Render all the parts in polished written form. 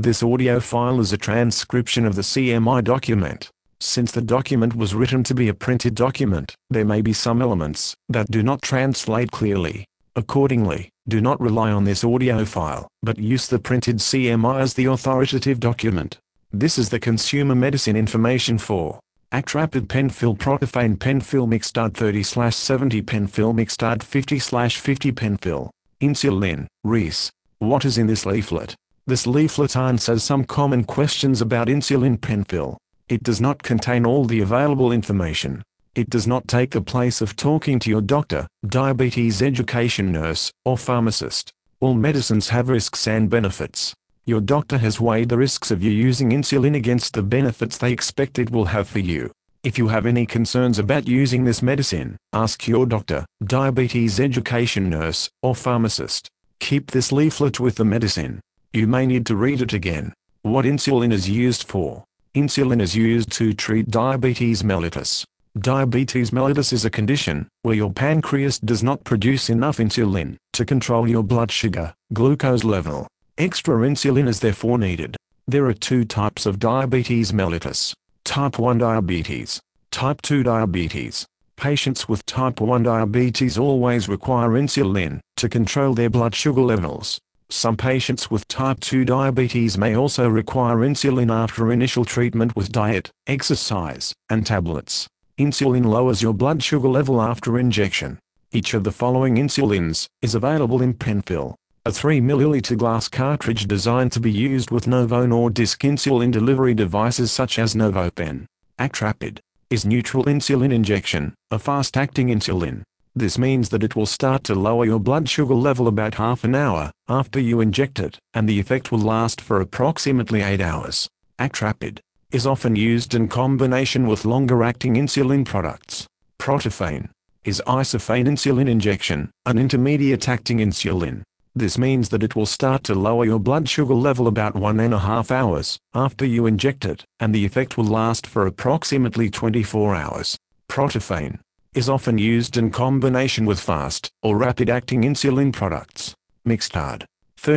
This audio file is a transcription of the CMI document. Since the document was written to be a printed document, there may be some elements that do not translate clearly. Accordingly, do not rely on this audio file, but use the printed CMI as the authoritative document. This is the consumer medicine information for Actrapid Penfill Protophane Penfill Mixtard 30/70 Penfill Mixtard 50/50 Penfill. Insulin, Reese. What is in this leaflet? This leaflet answers some common questions about insulin Penfill. It does not contain all the available information. It does not take the place of talking to your doctor, diabetes education nurse, or pharmacist. All medicines have risks and benefits. Your doctor has weighed the risks of you using insulin against the benefits they expect it will have for you. If you have any concerns about using this medicine, ask your doctor, diabetes education nurse, or pharmacist. Keep this leaflet with the medicine. You may need to read it again. What insulin is used for? Insulin is used to treat diabetes mellitus. Diabetes mellitus is a condition where your pancreas does not produce enough insulin to control your blood sugar, glucose level. Extra insulin is therefore needed. There are two types of diabetes mellitus: type 1 diabetes, type 2 diabetes. Patients with type 1 diabetes always require insulin to control their blood sugar levels. Some patients with type 2 diabetes may also require insulin after initial treatment with diet, exercise, and tablets. Insulin lowers your blood sugar level after injection. Each of the following insulins is available in Penfill: a 3 ml glass cartridge designed to be used with Novone or disc insulin delivery devices such as NovoPen. Actrapid is neutral insulin injection, a fast-acting insulin. This means that it will start to lower your blood sugar level about half an hour after you inject it, and the effect will last for approximately 8 hours. Actrapid is often used in combination with longer-acting insulin products. Protophane is isophane insulin injection, an intermediate-acting insulin. This means that it will start to lower your blood sugar level about 1.5 hours after you inject it, and the effect will last for approximately 24 hours. Protophane is often used in combination with fast or rapid-acting insulin products. Mixtard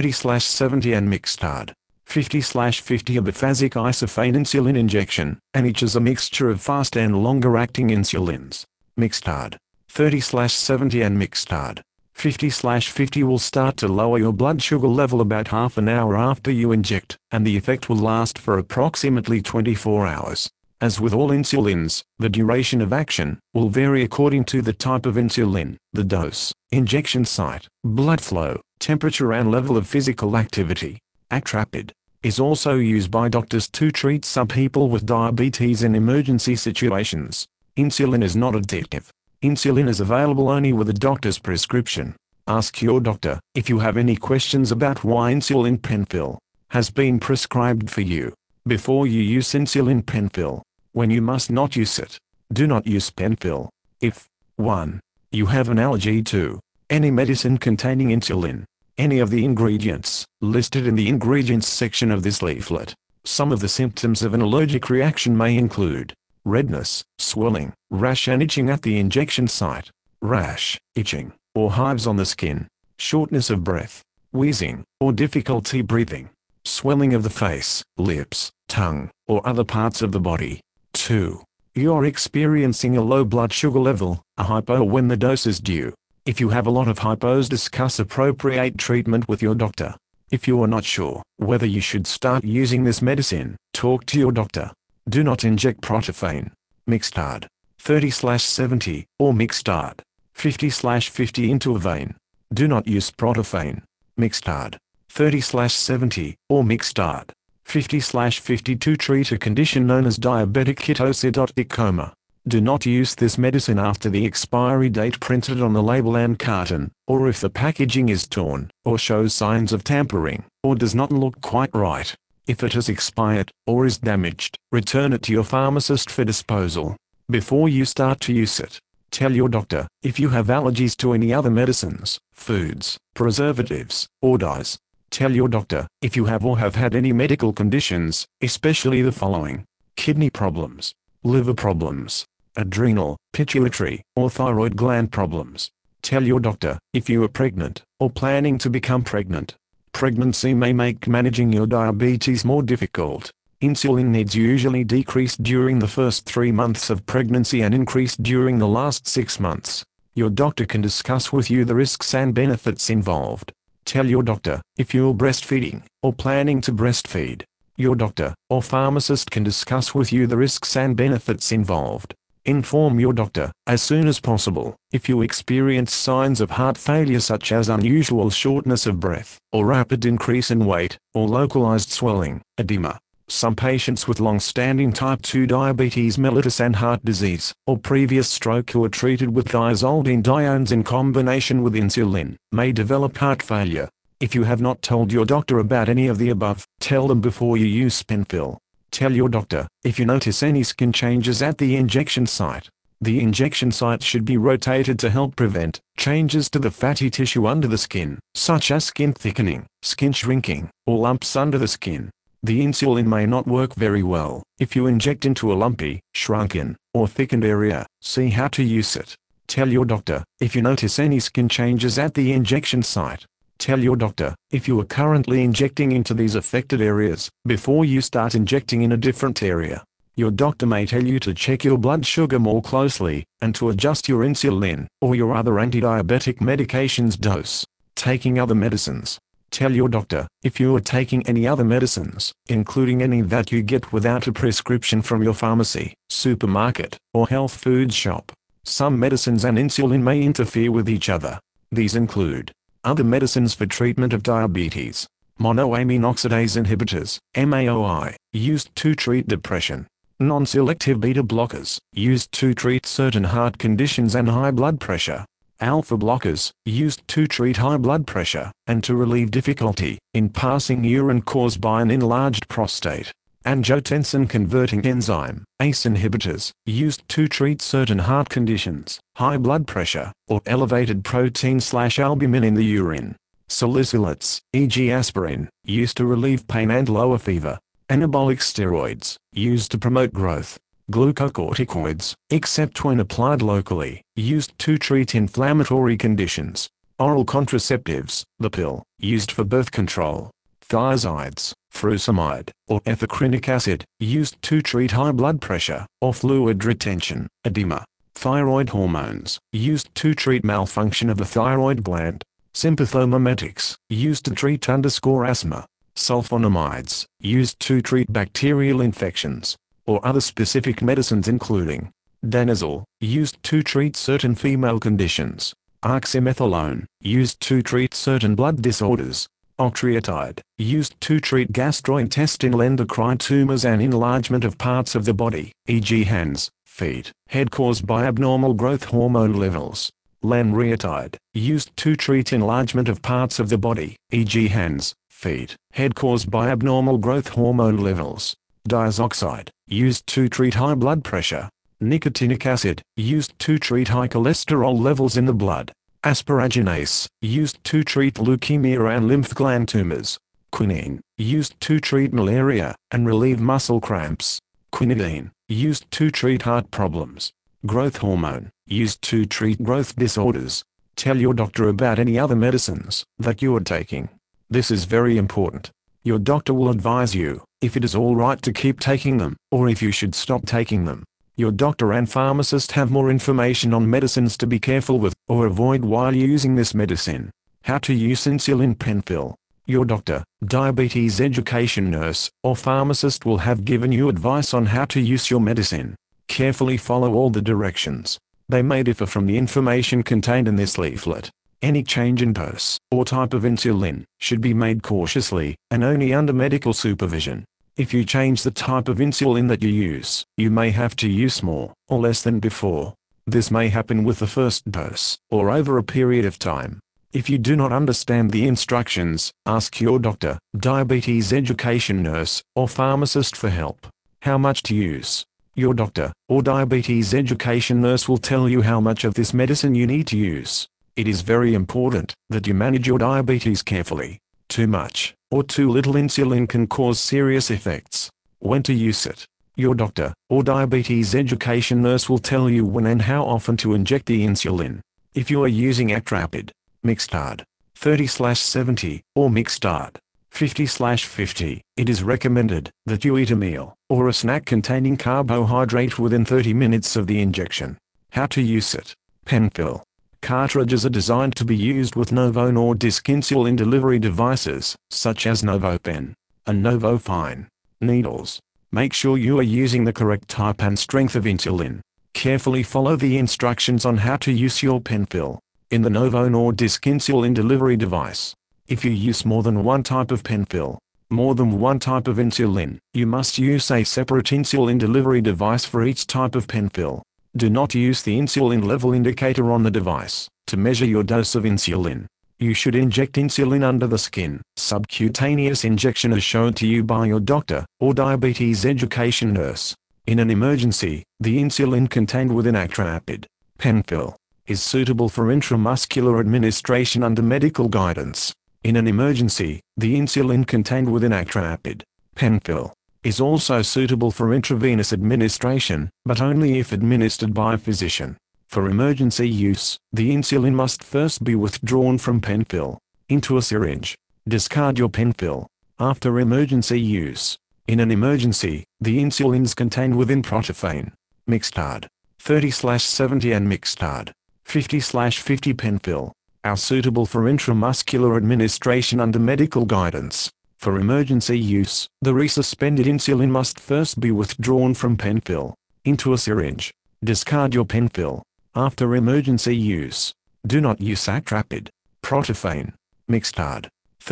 30/70 and Mixtard 50/50 are biphasic isophane insulin injection, and each is a mixture of fast and longer-acting insulins. Mixtard 30/70 and Mixtard 50/50 will start to lower your blood sugar level about half an hour after you inject, and the effect will last for approximately 24 hours. As with all insulins, the duration of action will vary according to the type of insulin, the dose, injection site, blood flow, temperature and level of physical activity. Actrapid is also used by doctors to treat some people with diabetes in emergency situations. Insulin is not addictive. Insulin is available only with a doctor's prescription. Ask your doctor if you have any questions about why insulin Penfill has been prescribed for you before you use insulin Penfill. When you must not use it, do not use Penfill. If 1. You have an allergy to any medicine containing insulin, any of the ingredients listed in the ingredients section of this leaflet. Some of the symptoms of an allergic reaction may include redness, swelling, rash and itching at the injection site, rash, itching, or hives on the skin, shortness of breath, wheezing, or difficulty breathing, swelling of the face, lips, tongue, or other parts of the body. 2. You're experiencing a low blood sugar level, a hypo when the dose is due. If you have a lot of hypos, discuss appropriate treatment with your doctor. If you are not sure whether you should start using this medicine, talk to your doctor. Do not inject Protophane, Mixtard 30/70, or Mixtard 50/50 into a vein. Do not use Protophane, Mixtard 30/70, or Mixtard 50/50 to treat a condition known as diabetic ketoacidotic coma. Do not use this medicine after the expiry date printed on the label and carton, or if the packaging is torn, or shows signs of tampering, or does not look quite right. If it has expired, or is damaged, return it to your pharmacist for disposal. Before you start to use it, tell your doctor if you have allergies to any other medicines, foods, preservatives, or dyes. Tell your doctor if you have or have had any medical conditions, especially the following: kidney problems, liver problems, adrenal, pituitary, or thyroid gland problems. Tell your doctor if you are pregnant, or planning to become pregnant. Pregnancy may make managing your diabetes more difficult. Insulin needs usually decrease during the first 3 months of pregnancy and increase during the last 6 months. Your doctor can discuss with you the risks and benefits involved. Tell your doctor if you're breastfeeding or planning to breastfeed. Your doctor or pharmacist can discuss with you the risks and benefits involved. Inform your doctor as soon as possible if you experience signs of heart failure such as unusual shortness of breath, or rapid increase in weight, or localized swelling, edema. Some patients with long-standing type 2 diabetes mellitus and heart disease, or previous stroke who are treated with thiazolidinediones in combination with insulin, may develop heart failure. If you have not told your doctor about any of the above, tell them before you use Penfill. Tell your doctor if you notice any skin changes at the injection site. The injection site should be rotated to help prevent changes to the fatty tissue under the skin, such as skin thickening, skin shrinking, or lumps under the skin. The insulin may not work very well if you inject into a lumpy, shrunken, or thickened area. See how to use it. Tell your doctor if you notice any skin changes at the injection site. Tell your doctor if you are currently injecting into these affected areas before you start injecting in a different area. Your doctor may tell you to check your blood sugar more closely and to adjust your insulin or your other anti-diabetic medications dose. Taking other medicines. Tell your doctor if you are taking any other medicines, including any that you get without a prescription from your pharmacy, supermarket, or health food shop. Some medicines and insulin may interfere with each other. These include other medicines for treatment of diabetes. Monoamine oxidase inhibitors, MAOI, used to treat depression. Non-selective beta blockers, used to treat certain heart conditions and high blood pressure. Alpha blockers, used to treat high blood pressure, and to relieve difficulty in passing urine caused by an enlarged prostate. Angiotensin-converting enzyme, ACE inhibitors, used to treat certain heart conditions, high blood pressure, or elevated protein/albumin in the urine. Salicylates, e.g. aspirin, used to relieve pain and lower fever. Anabolic steroids, used to promote growth. Glucocorticoids, except when applied locally, used to treat inflammatory conditions. Oral contraceptives, the pill, used for birth control. Thiazides, furosemide, or ethacrinic acid, used to treat high blood pressure, or fluid retention, edema. Thyroid hormones, used to treat malfunction of the thyroid gland. Sympathomimetics, used to treat asthma. Sulfonamides, used to treat bacterial infections. Or other specific medicines including danazol, used to treat certain female conditions. Oxymethylone, used to treat certain blood disorders. Octreotide, used to treat gastrointestinal endocrine tumors and enlargement of parts of the body, e.g. hands, feet, head caused by abnormal growth hormone levels. Lanreotide, used to treat enlargement of parts of the body, e.g. hands, feet, head caused by abnormal growth hormone levels. Diazoxide, used to treat high blood pressure. Nicotinic acid, used to treat high cholesterol levels in the blood. Asparaginase, used to treat leukemia and lymph gland tumors. Quinine, used to treat malaria and relieve muscle cramps. Quinidine, used to treat heart problems. Growth hormone, used to treat growth disorders. Tell your doctor about any other medicines that you are taking. This is very important. Your doctor will advise you if it is all right to keep taking them, or if you should stop taking them. Your doctor and pharmacist have more information on medicines to be careful with, or avoid while using this medicine. How to use insulin Penfill. Your doctor, diabetes education nurse, or pharmacist will have given you advice on how to use your medicine. Carefully follow all the directions. They may differ from the information contained in this leaflet. Any change in dose or type of insulin should be made cautiously and only under medical supervision. If you change the type of insulin that you use, you may have to use more or less than before. This may happen with the first dose or over a period of time. If you do not understand the instructions, ask your doctor, diabetes education nurse, or pharmacist for help. How much to use? Your doctor or diabetes education nurse will tell you how much of this medicine you need to use. It is very important that you manage your diabetes carefully. Too much or too little insulin can cause serious effects. When to use it? Your doctor or diabetes education nurse will tell you when and how often to inject the insulin. If you are using Actrapid, Mixtard, 30/70, or mixed-start 50/50. It is recommended that you eat a meal or a snack containing carbohydrate within 30 minutes of the injection. How to use it. PenFill cartridges are designed to be used with Novo Nordisk insulin delivery devices, such as NovoPen and NovoFine needles. Make sure you are using the correct type and strength of insulin. Carefully follow the instructions on how to use your PenFill in the Novo Nordisk insulin delivery device. If you use more than one type of PenFill, more than one type of insulin, you must use a separate insulin delivery device for each type of PenFill. Do not use the insulin level indicator on the device to measure your dose of insulin. You should inject insulin under the skin. Subcutaneous injection as shown to you by your doctor or diabetes education nurse. In an emergency, the insulin contained within Actrapid PenFill is suitable for intramuscular administration under medical guidance. In an emergency, the insulin contained within Actrapid PenFill is also suitable for intravenous administration, but only if administered by a physician. For emergency use, the insulin must first be withdrawn from PenFill into a syringe. Discard your PenFill after emergency use. In an emergency, the insulins contained within Protophane Mixtard 30/70 and Mixtard 50/50 PenFill are suitable for intramuscular administration under medical guidance. For emergency use, the resuspended insulin must first be withdrawn from PenFill into a syringe. Discard your PenFill after emergency use. Do not use Actrapid, Protophane Mixtard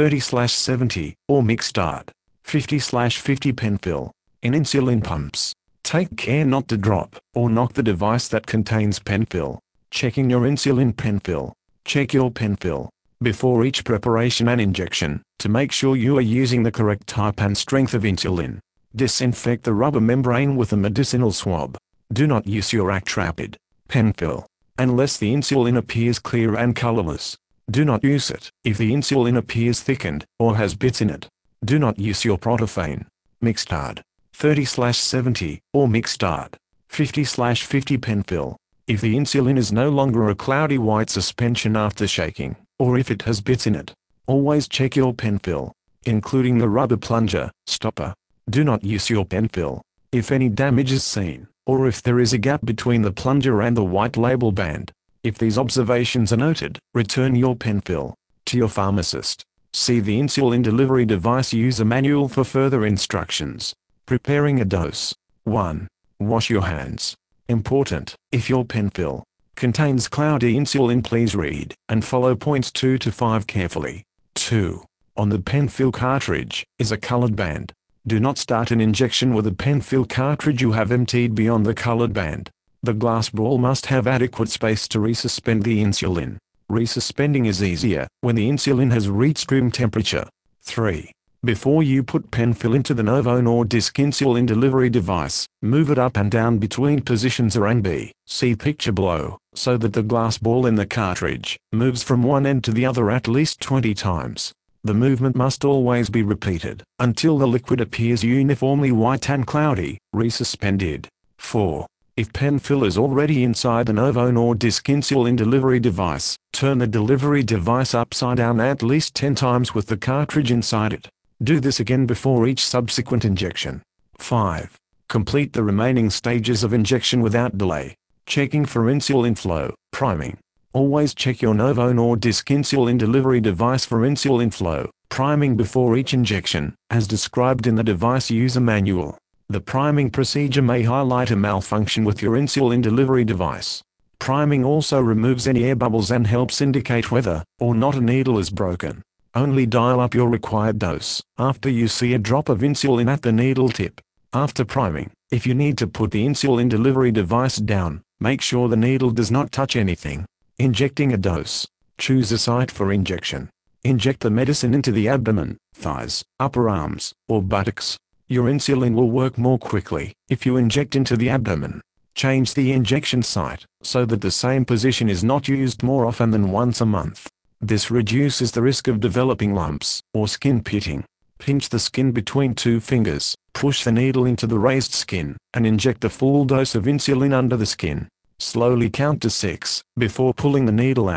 30/70 or Mixtard 50/50 PenFill in insulin pumps. Take care not to drop or knock the device that contains PenFill. Checking your insulin PenFill. Check your PenFill before each preparation and injection to make sure you are using the correct type and strength of insulin. Disinfect the rubber membrane with a medicinal swab. Do not use your Actrapid PenFill unless the insulin appears clear and colorless. Do not use it if the insulin appears thickened or has bits in it. Do not use your Protophane Mixtard 30/70 or Mixtard 50/50 PenFill if the insulin is no longer a cloudy white suspension after shaking, or if it has bits in it. Always check your PenFill, including the rubber plunger stopper. Do not use your PenFill if any damage is seen, or if there is a gap between the plunger and the white label band. If these observations are noted, return your PenFill to your pharmacist. See the insulin delivery device user manual for further instructions. Preparing a dose. 1. Wash your hands. Important, if your PenFill contains cloudy insulin, please read and follow points 2 to 5 carefully. 2. On the PenFill cartridge is a colored band. Do not start an injection with a PenFill cartridge you have emptied beyond the colored band. The glass ball must have adequate space to resuspend the insulin. Resuspending is easier when the insulin has reached room temperature. 3. Before you put PenFill into the Novo Nordisk insulin delivery device, move it up and down between positions A and B. See picture below, so that the glass ball in the cartridge moves from one end to the other at least 20 times. The movement must always be repeated until the liquid appears uniformly white and cloudy, resuspended. 4. If PenFill is already inside the Novo Nordisk insulin delivery device, turn the delivery device upside down at least 10 times with the cartridge inside it. Do this again before each subsequent injection. 5. Complete the remaining stages of injection without delay. Checking for insulin flow. Priming. Always check your Novo Nordisk insulin delivery device for insulin flow. Priming before each injection, as described in the device user manual. The priming procedure may highlight a malfunction with your insulin delivery device. Priming also removes any air bubbles and helps indicate whether or not a needle is broken. Only dial up your required dose after you see a drop of insulin at the needle tip. After priming, if you need to put the insulin delivery device down, make sure the needle does not touch anything. Injecting a dose. Choose a site for injection. Inject the medicine into the abdomen, thighs, upper arms, or buttocks. Your insulin will work more quickly if you inject into the abdomen. Change the injection site so that the same position is not used more often than once a month. This reduces the risk of developing lumps or skin pitting. Pinch the skin between 2 fingers, push the needle into the raised skin, and inject a full dose of insulin under the skin. Slowly count to 6 before pulling the needle out.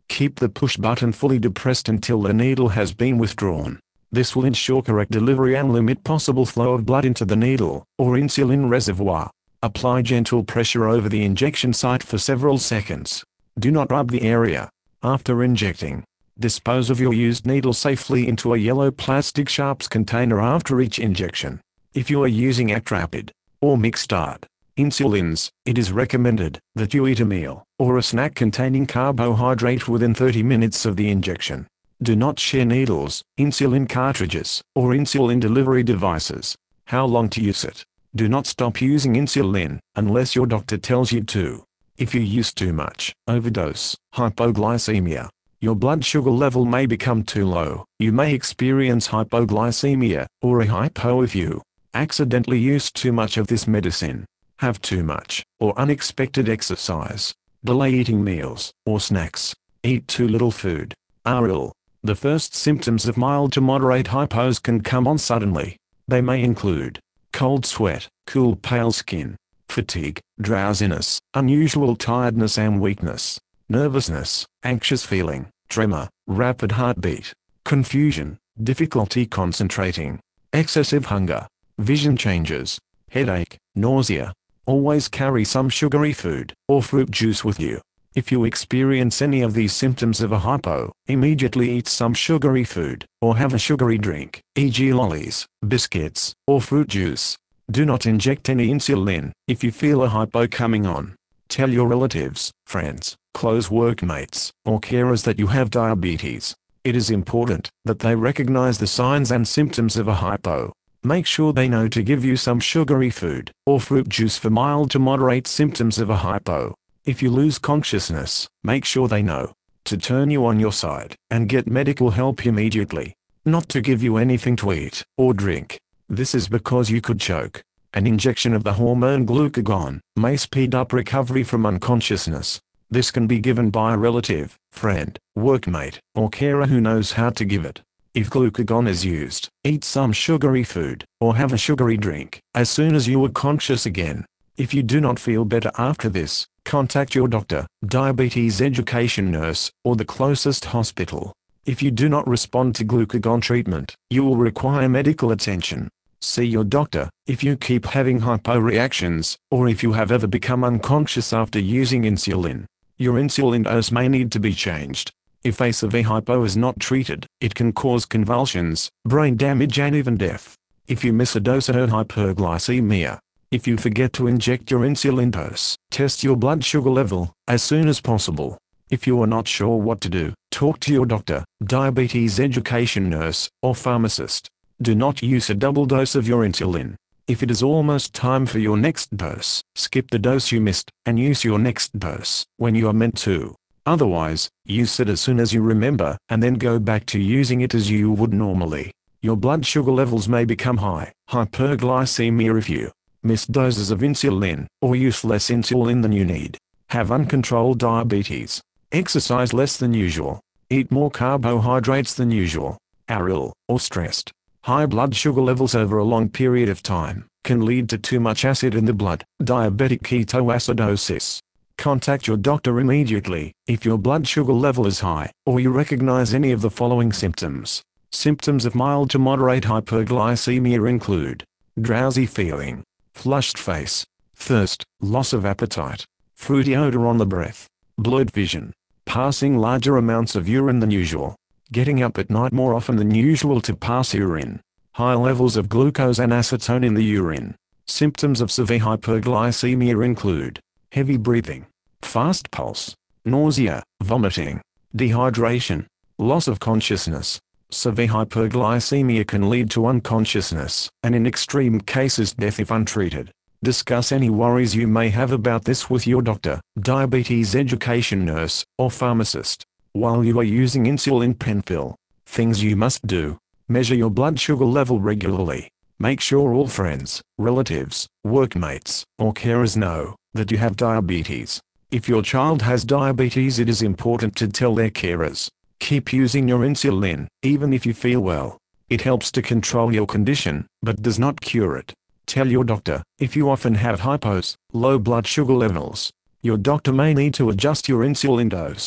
Keep the push button fully depressed until the needle has been withdrawn. This will ensure correct delivery and limit possible flow of blood into the needle, or insulin reservoir. Apply gentle pressure over the injection site for several seconds. Do not rub the area. After injecting, dispose of your used needle safely into a yellow plastic sharps container after each injection. If you are using Actrapid or Mixtard insulins, it is recommended that you eat a meal or a snack containing carbohydrate within 30 minutes of the injection. Do not share needles, insulin cartridges, or insulin delivery devices. How long to use it? Do not stop using insulin unless your doctor tells you to. If you use too much, overdose, hypoglycemia, your blood sugar level may become too low. You may experience hypoglycemia, or a hypo if you accidentally use too much of this medicine, have too much, or unexpected exercise, delay eating meals, or snacks, eat too little food, are ill. The first symptoms of mild to moderate hypos can come on suddenly. They may include cold sweat, cool pale skin, fatigue, drowsiness, unusual tiredness and weakness, nervousness, anxious feeling, tremor, rapid heartbeat, confusion, difficulty concentrating, excessive hunger, vision changes, headache, nausea. Always carry some sugary food or fruit juice with you. If you experience any of these symptoms of a hypo, immediately eat some sugary food, or have a sugary drink, e.g. lollies, biscuits, or fruit juice. Do not inject any insulin if you feel a hypo coming on. Tell your relatives, friends, close workmates, or carers that you have diabetes. It is important that they recognize the signs and symptoms of a hypo. Make sure they know to give you some sugary food or fruit juice for mild to moderate symptoms of a hypo. If you lose consciousness, make sure they know to turn you on your side and get medical help immediately. Not to give you anything to eat or drink. This is because you could choke. An injection of the hormone glucagon may speed up recovery from unconsciousness. This can be given by a relative, friend, workmate, or carer who knows how to give it. If glucagon is used, eat some sugary food or have a sugary drink as soon as you are conscious again. If you do not feel better after this, contact your doctor, diabetes education nurse, or the closest hospital. If you do not respond to glucagon treatment, you will require medical attention. See your doctor if you keep having hyporeactions, or if you have ever become unconscious after using insulin. Your insulin dose may need to be changed. If a severe hypo is not treated, it can cause convulsions, brain damage and even death. If you miss a dose or hyperglycemia. If you forget to inject your insulin dose, test your blood sugar level as soon as possible. If you are not sure what to do, talk to your doctor, diabetes education nurse, or pharmacist. Do not use a double dose of your insulin. If it is almost time for your next dose, skip the dose you missed, and use your next dose when you are meant to. Otherwise, use it as soon as you remember, and then go back to using it as you would normally. Your blood sugar levels may become high, hyperglycemia if you miss doses of insulin, or use less insulin than you need. Have uncontrolled diabetes. Exercise less than usual. Eat more carbohydrates than usual. Are ill or stressed. High blood sugar levels over a long period of time can lead to too much acid in the blood, diabetic ketoacidosis. Contact your doctor immediately if your blood sugar level is high, or you recognize any of the following symptoms. Symptoms of mild to moderate hyperglycemia include drowsy feeling, flushed face, thirst, loss of appetite, fruity odor on the breath, blurred vision, passing larger amounts of urine than usual, getting up at night more often than usual to pass urine, high levels of glucose and acetone in the urine. Symptoms of severe hyperglycemia include heavy breathing, fast pulse, nausea, vomiting, dehydration, loss of consciousness. Severe hyperglycemia can lead to unconsciousness, and in extreme cases death if untreated. Discuss any worries you may have about this with your doctor, diabetes education nurse, or pharmacist. While you are using insulin pen fill, things you must do: measure your blood sugar level regularly. Make sure all friends, relatives, workmates, or carers know that you have diabetes. If your child has diabetes, it is important to tell their carers. Keep using your insulin, even if you feel well. It helps to control your condition, but does not cure it. Tell your doctor if you often have hypos, low blood sugar levels. Your doctor may need to adjust your insulin dose.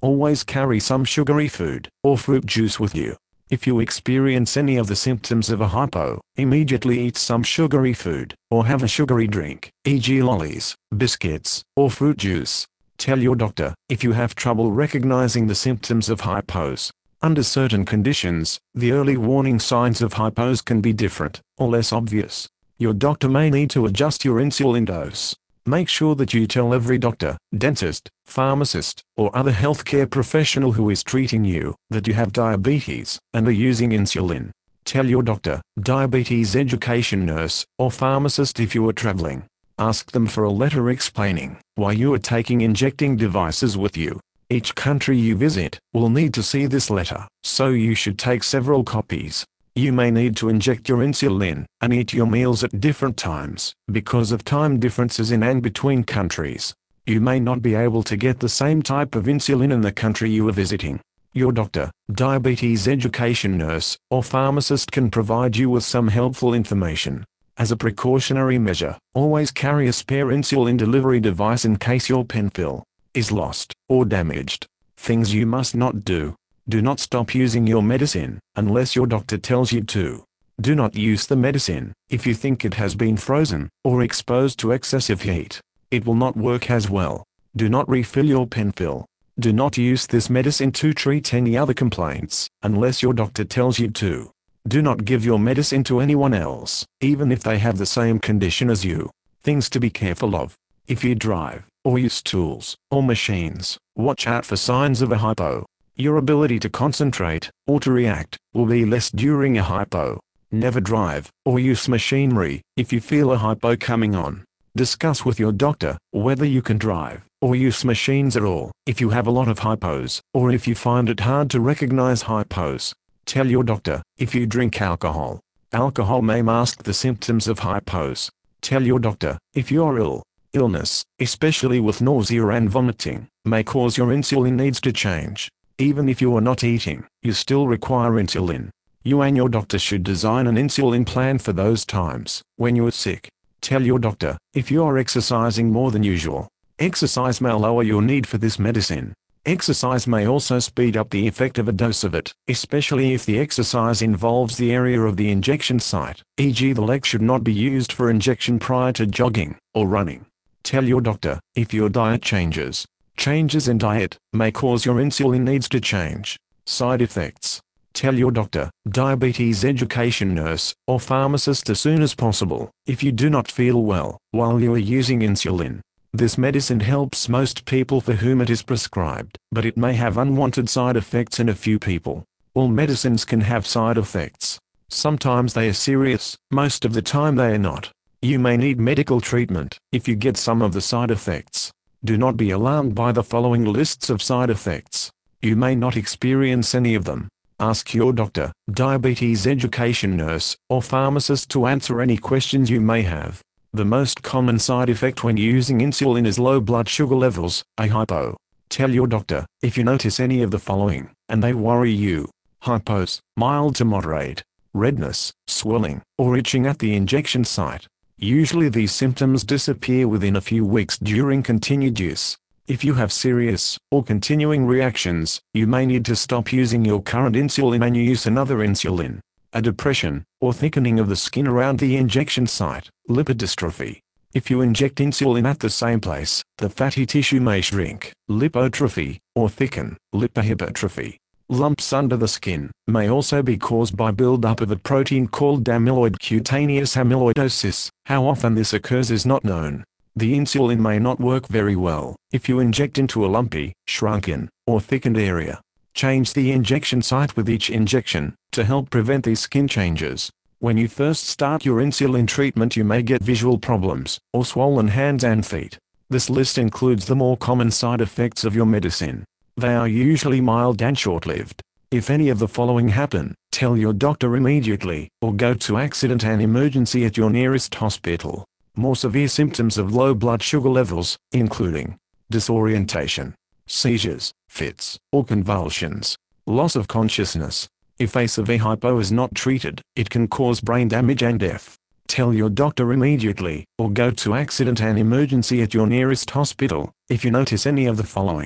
Always carry some sugary food or fruit juice with you. If you experience any of the symptoms of a hypo, immediately eat some sugary food, or have a sugary drink, e.g. lollies, biscuits, or fruit juice. Tell your doctor if you have trouble recognizing the symptoms of hypos. Under certain conditions, the early warning signs of hypos can be different, or less obvious. Your doctor may need to adjust your insulin dose. Make sure that you tell every doctor, dentist, pharmacist, or other healthcare professional who is treating you that you have diabetes and are using insulin. Tell your doctor, diabetes education nurse, or pharmacist if you are traveling. Ask them for a letter explaining why you are taking injecting devices with you. Each country you visit will need to see this letter, so you should take several copies. You may need to inject your insulin and eat your meals at different times because of time differences in and between countries. You may not be able to get the same type of insulin in the country you are visiting. Your doctor, diabetes education nurse, or pharmacist can provide you with some helpful information. As a precautionary measure, always carry a spare insulin delivery device in case your pen fill is lost or damaged. Things you must not do. Do not stop using your medicine unless your doctor tells you to. Do not use the medicine if you think it has been frozen or exposed to excessive heat. It will not work as well. Do not refill your pen fill. Do not use this medicine to treat any other complaints unless your doctor tells you to. Do not give your medicine to anyone else, even if they have the same condition as you. Things to be careful of. If you drive or use tools or machines, watch out for signs of a hypo. Your ability to concentrate or to react will be less during a hypo. Never drive or use machinery if you feel a hypo coming on. Discuss with your doctor whether you can drive or use machines at all if you have a lot of hypos or if you find it hard to recognize hypos. Tell your doctor if you drink alcohol. Alcohol may mask the symptoms of hypos. Tell your doctor if you are ill. Illness, especially with nausea and vomiting, may cause your insulin needs to change. Even if you are not eating, you still require insulin. You and your doctor should design an insulin plan for those times when you are sick. Tell your doctor if you are exercising more than usual. Exercise may lower your need for this medicine. Exercise may also speed up the effect of a dose of it, especially if the exercise involves the area of the injection site, e.g. the leg should not be used for injection prior to jogging or running. Tell your doctor if your diet changes. Changes in diet may cause your insulin needs to change. Side effects. Tell your doctor, diabetes education nurse, or pharmacist as soon as possible if you do not feel well while you are using insulin. This medicine helps most people for whom it is prescribed, but it may have unwanted side effects in a few people. All medicines can have side effects. Sometimes they are serious, most of the time they are not. You may need medical treatment if you get some of the side effects. Do not be alarmed by the following lists of side effects. You may not experience any of them. Ask your doctor, diabetes education nurse, or pharmacist to answer any questions you may have. The most common side effect when using insulin is low blood sugar levels, a hypo. Tell your doctor if you notice any of the following, and they worry you. Hypos, mild to moderate. Redness, swelling, or itching at the injection site. Usually these symptoms disappear within a few weeks during continued use. If you have serious or continuing reactions, you may need to stop using your current insulin and use another insulin. A depression or thickening of the skin around the injection site, lipodystrophy. If you inject insulin at the same place, the fatty tissue may shrink, lipotrophy, or thicken, lipohypertrophy. Lumps under the skin may also be caused by buildup of a protein called amyloid, cutaneous amyloidosis. How often this occurs is not known. The insulin may not work very well if you inject into a lumpy, shrunken, or thickened area. Change the injection site with each injection to help prevent these skin changes. When you first start your insulin treatment, you may get visual problems or swollen hands and feet. This list includes the more common side effects of your medicine. They are usually mild and short-lived. If any of the following happen, tell your doctor immediately, or go to accident and emergency at your nearest hospital. More severe symptoms of low blood sugar levels, including disorientation, seizures, fits, or convulsions, loss of consciousness. If a severe hypo is not treated, it can cause brain damage and death. Tell your doctor immediately, or go to accident and emergency at your nearest hospital, if you notice any of the following.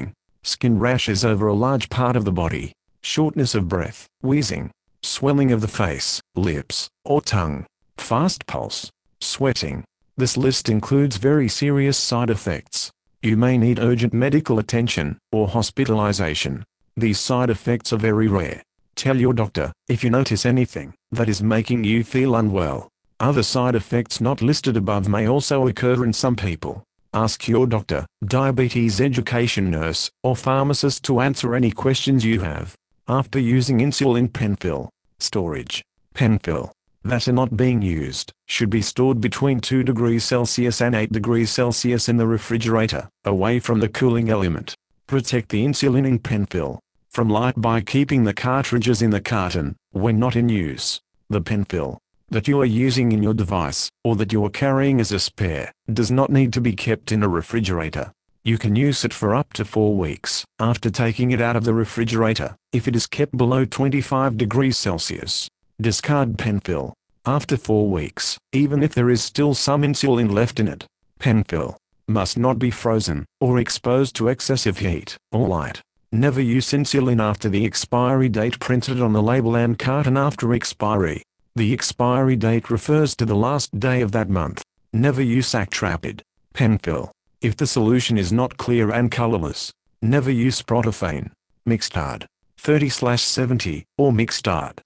skin rashes over a large part of the body, shortness of breath, wheezing, swelling of the face, lips, or tongue, fast pulse, sweating. This list includes very serious side effects. You may need urgent medical attention, or hospitalization. These side effects are very rare. Tell your doctor if you notice anything that is making you feel unwell. Other side effects not listed above may also occur in some people. Ask your doctor, diabetes education nurse, or pharmacist to answer any questions you have. After using insulin pen fill, storage. Pen fill that are not being used should be stored between 2 degrees Celsius and 8 degrees Celsius in the refrigerator, away from the cooling element. Protect the insulin in pen fill from light by keeping the cartridges in the carton when not in use. The pen fill that you are using in your device, or that you are carrying as a spare, does not need to be kept in a refrigerator. You can use it for up to 4 weeks after taking it out of the refrigerator, if it is kept below 25 degrees Celsius. Discard pen fill after 4 weeks, even if there is still some insulin left in it. Pen fill must not be frozen, or exposed to excessive heat or light. Never use insulin after the expiry date printed on the label and carton after expiry. The expiry date refers to the last day of that month. Never use Actrapid pen fill if the solution is not clear and colorless. Never use Protophane, Mixtard 30/70, or Mixtard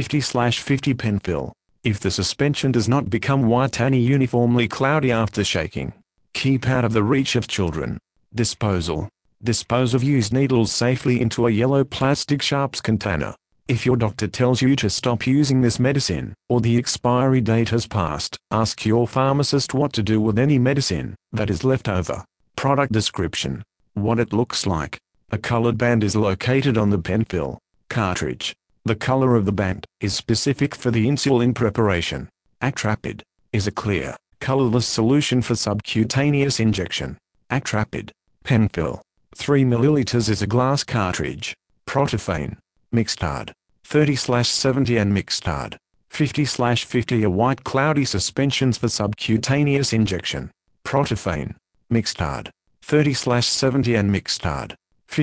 50/50 pen fill if the suspension does not become white and uniformly cloudy after shaking. Keep out of the reach of children. Disposal. Dispose of used needles safely into a yellow plastic sharps container. If your doctor tells you to stop using this medicine, or the expiry date has passed, ask your pharmacist what to do with any medicine that is left over. Product description. What it looks like. A colored band is located on the pen fill cartridge. The color of the band is specific for the insulin preparation. Actrapid is a clear, colorless solution for subcutaneous injection. Actrapid pen fill 3 ml is a glass cartridge. Protophane, Mixtard 30/70 and Mixtard 50/50 are white cloudy suspensions for subcutaneous injection. Protophane, Mixtard 30/70 and Mixtard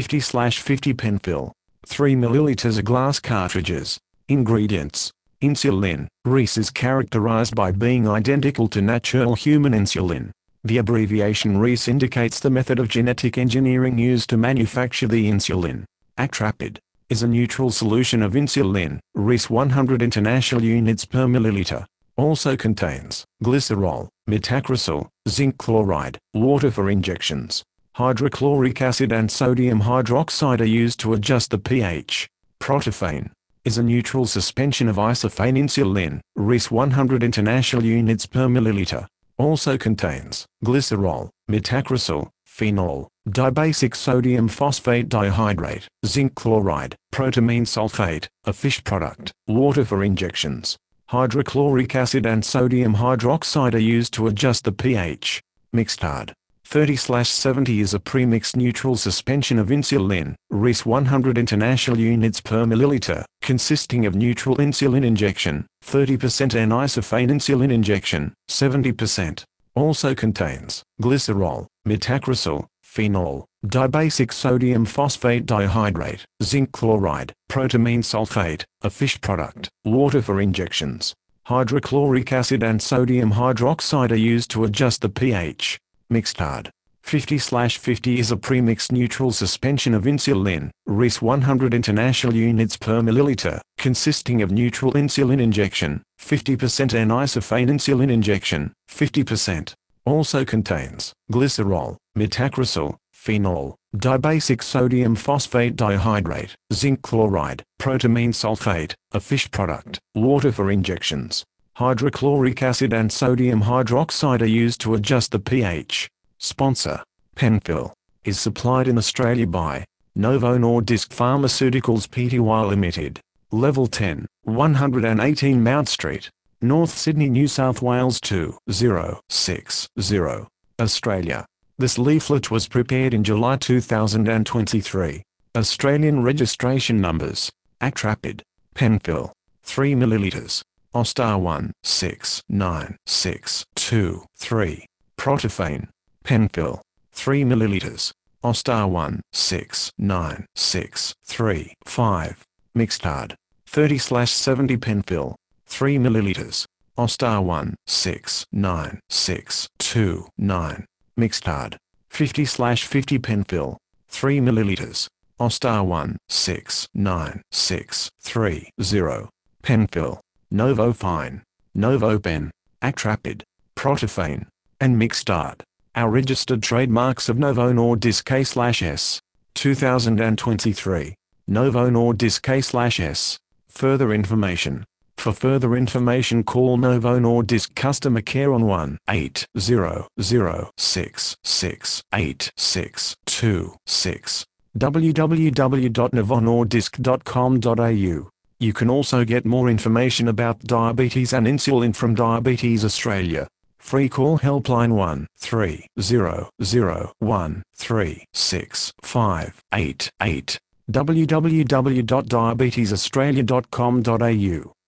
50/50 pen fill 3 ml are glass cartridges. Ingredients. Insulin. RIS is characterized by being identical to natural human insulin. The abbreviation RIS indicates the method of genetic engineering used to manufacture the insulin. Actrapid is a neutral solution of insulin, RIS 100 international units per milliliter. Also contains glycerol, metacresol, zinc chloride, water for injections. Hydrochloric acid and sodium hydroxide are used to adjust the pH. Protophane is a neutral suspension of isophane insulin, RIS 100 international units per milliliter. Also contains glycerol, metacresol, phenol, dibasic sodium phosphate dihydrate, zinc chloride, protamine sulfate, a fish product, water for injections. Hydrochloric acid and sodium hydroxide are used to adjust the pH. Mixtard 30/70 is a premixed neutral suspension of insulin, RIS 100 international units per milliliter, consisting of neutral insulin injection, 30% and isophane insulin injection, 70%. Also contains glycerol, metacresol, phenol, dibasic sodium phosphate dihydrate, zinc chloride, protamine sulfate, a fish product, water for injections. Hydrochloric acid and sodium hydroxide are used to adjust the pH. Mixtard 50/50 is a premixed neutral suspension of insulin, RIS 100 international units per milliliter, consisting of neutral insulin injection, 50% and isophane insulin injection, 50%. Also contains glycerol, metacresol, phenol, dibasic sodium phosphate dihydrate, zinc chloride, protamine sulfate, a fish product, water for injections. Hydrochloric acid and sodium hydroxide are used to adjust the pH. Sponsor. Penfill is supplied in Australia by Novo Nordisk Pharmaceuticals Pty Limited. Level 10, 118 Mount Street, North Sydney, New South Wales 2060, Australia. This leaflet was prepared in July 2023. Australian registration numbers. Actrapid. Penfill. 3 ml. Ostar 169623. Protophane. Penfill. 3 ml. or *1 6 9 6 3 5. Mixtard 30/70 Penfill 3 ml, or *1 6 9 6 2 9. Mixtard 50/50 Penfill 3 ml, or *1 6 9 6 3 0. Penfill, Novofine, Novopen, Actrapid, Protophane, and Mixtard are registered trademarks of Novo Nordisk/S. 2023. Novo Nordisk/S. Further information. For further information, call Novo Nordisk customer care on 1-800-666-8626, www.novonordisk.com.au. You can also get more information about diabetes and insulin from Diabetes Australia. Free call helpline 1-3001-36588, www.diabetesaustralia.com.au.